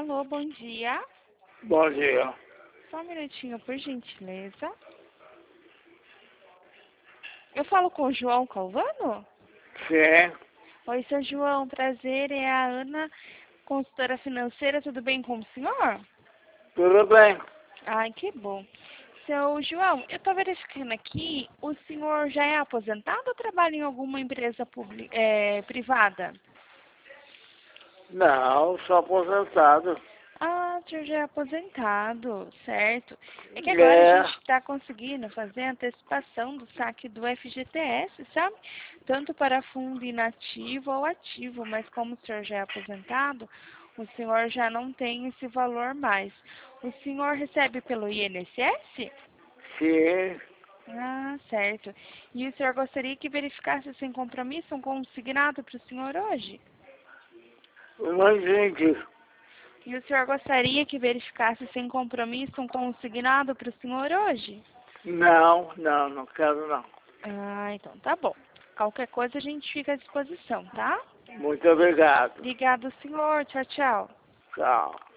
Alô, bom dia. Bom dia. Só um minutinho, por gentileza. Eu falo com o João Calvano? Sim, Oi, seu João, prazer, é a Ana, consultora financeira, tudo bem com o senhor? tudo bem. Ai, que bom. Seu João, eu estou verificando aqui, o senhor já é aposentado ou trabalha em alguma empresa privada? Não, sou aposentado. Ah, o senhor já é aposentado, certo. É que agora a É, gente está conseguindo fazer a antecipação do saque do FGTS, sabe? Tanto para fundo inativo ou ativo, mas como o senhor já é aposentado, o senhor já não tem esse valor mais. O senhor recebe pelo INSS? sim, Ah, certo. E o senhor gostaria que verificasse sem compromisso um consignado para o senhor hoje? mas gente, E o senhor gostaria que verificasse sem compromisso um consignado para o senhor hoje? não quero não. Ah, então tá bom. Qualquer coisa a gente fica à disposição, tá? Muito obrigado. Obrigado, senhor. Tchau, tchau. Tchau.